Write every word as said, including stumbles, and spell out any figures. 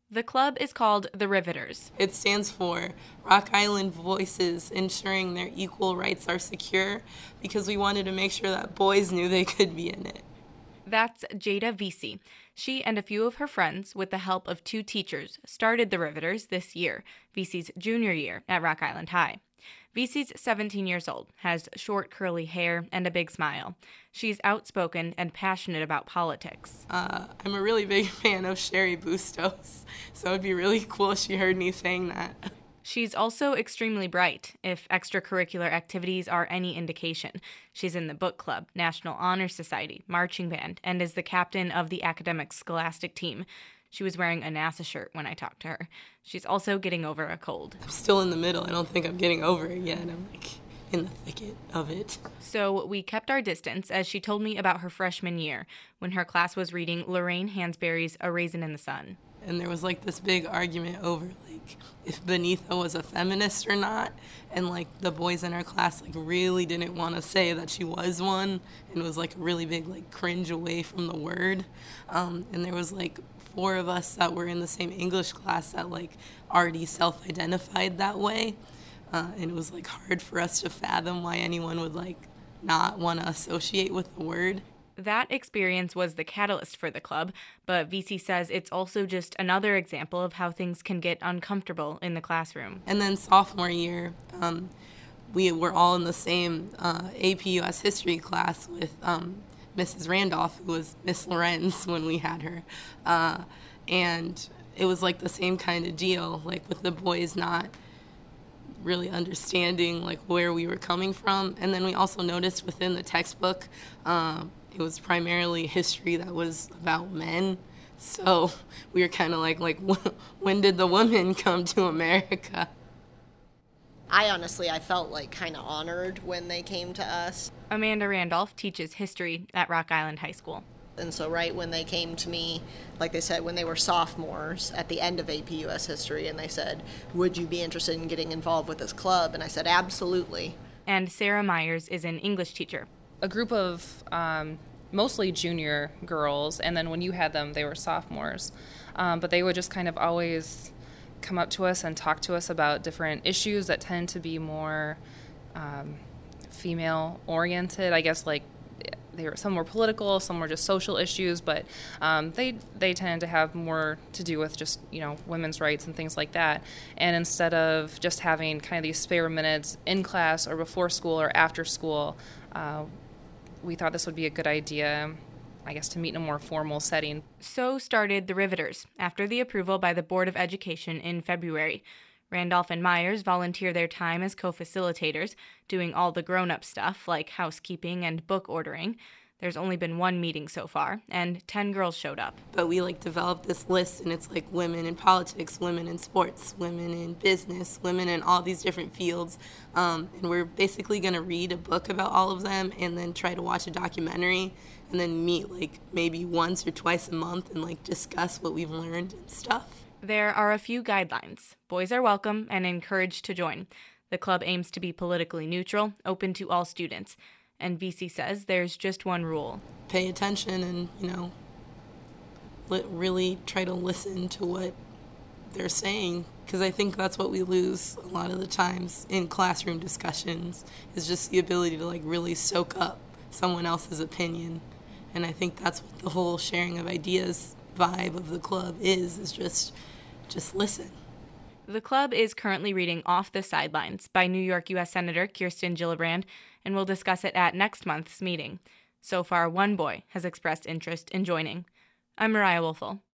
The club is called the Riveters. It stands for Rock Island Voices, ensuring their equal rights are secure, because we wanted to make sure that boys knew they could be in it. That's Jada Vesey. She and a few of her friends, with the help of two teachers, started the Riveters this year, Vesey's junior year at Rock Island High. Vesey's seventeen years old, has short curly hair and a big smile. She's outspoken and passionate about politics. Uh, I'm a really big fan of Sherry Bustos, so it'd be really cool if she heard me saying that. She's also extremely bright, if extracurricular activities are any indication. She's in the book club, National Honor Society, marching band, and is the captain of the academic scholastic team. She was wearing a NASA shirt when I talked to her. She's also getting over a cold. I'm still in the middle. I don't think I'm getting over it yet. I'm like in the thicket of it. So we kept our distance as she told me about her freshman year when her class was reading Lorraine Hansberry's A Raisin in the Sun. And there was like this big argument over like if Beneatha was a feminist or not, and like the boys in our class like really didn't want to say that she was one, and it was like a really big like cringe away from the word. Um, and there was like four of us that were in the same English class that like already self-identified that way, uh, and it was like hard for us to fathom why anyone would like not want to associate with the word. That experience was the catalyst for the club, but Vesey says it's also just another example of how things can get uncomfortable in the classroom. And then sophomore year, um, we were all in the same uh, A P U S history class with um, Missus Randolph, who was Miss Lorenz when we had her. Uh, and it was like the same kind of deal, like with the boys not really understanding like where we were coming from. And then we also noticed within the textbook, um, it was primarily history that was about men. So we were kind of like, like, when did the women come to America? I honestly, I felt like kind of honored when they came to us. Amanda Randolph teaches history at Rock Island High School. And so right when they came to me, like they said, when they were sophomores at the end of A P U S history, and they said, would you be interested in getting involved with this club? And I said, absolutely. And Sarah Myers is an English teacher. A group of um, mostly junior girls, and then when you had them, they were sophomores. Um, but they would just kind of always come up to us and talk to us about different issues that tend to be more um, female-oriented. I guess like they were, some were political, some were just social issues, but um, they they tend to have more to do with just, you know, women's rights and things like that. And instead of just having kind of these spare minutes in class or before school or after school, uh, we thought this would be a good idea, I guess, to meet in a more formal setting. So started the Riveters, after the approval by the Board of Education in February. Randolph and Myers volunteer their time as co-facilitators, doing all the grown-up stuff like housekeeping and book ordering. There's only been one meeting so far, and ten girls showed up. But we like developed this list, and it's like women in politics, women in sports, women in business, women in all these different fields. Um, and we're basically going to read a book about all of them and then try to watch a documentary and then meet like maybe once or twice a month and like discuss what we've learned and stuff. There are a few guidelines. Boys are welcome and encouraged to join. The club aims to be politically neutral, open to all students. And Vesey says there's just one rule. Pay attention and, you know, li- really try to listen to what they're saying, because I think that's what we lose a lot of the times in classroom discussions, is just the ability to, like, really soak up someone else's opinion. And I think that's what the whole sharing of ideas vibe of the club is, is just, just listen. The club is currently reading Off the Sidelines by New York U S Senator Kirsten Gillibrand, and we'll discuss it at next month's meeting. So far, one boy has expressed interest in joining. I'm Mariah Wolfel.